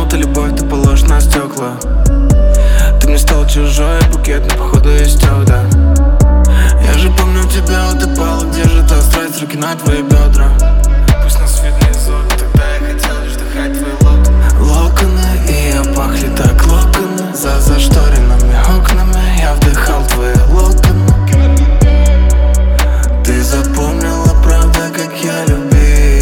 эта любовь, ты положь на стекла. Ты мне стал чужой, букет, но походу истек, да. Я же помню тебя, утопала, где же та страсть, руки на твои бедра. Пусть нас видно из окна, тогда я хотел лишь вдыхать твои локоны. Локоны, и я пахли так локоны. За зашторенными окнами я вдыхал твои локоны. Ты запомнила, правда, как я любил.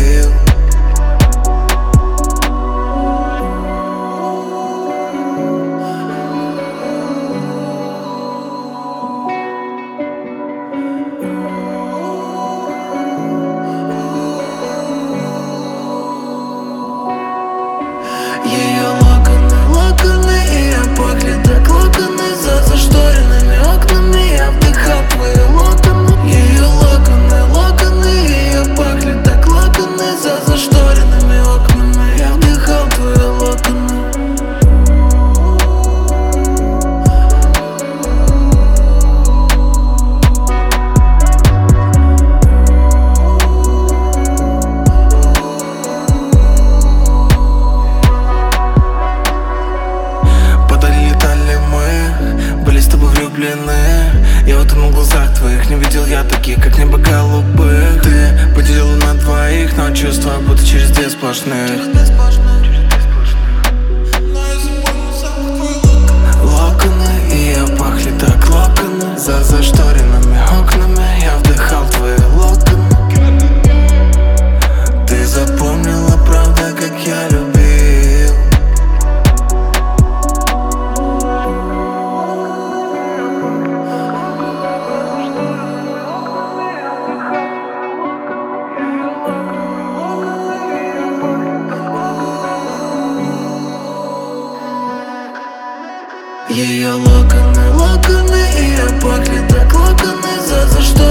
Ее локоны, локоны, и я пахли так локоны. За зашторенными окнами я вдыхал твои локоны. Ее локоны, локоны, и я пахли так локоны. За зашторенными окнами я вдыхал твои локоны. Я утонул в глазах твоих, не видел я таких, как небо голубых. Ты поделила на двоих, но чувства будто через две сплошных. Локоны, и я пахли так локоны. За зашторенными окнами я вдыхал твои локоны. Ты запомнила, правда, как я любил. Ее локоны, локоны, и я пахли так локоны. За что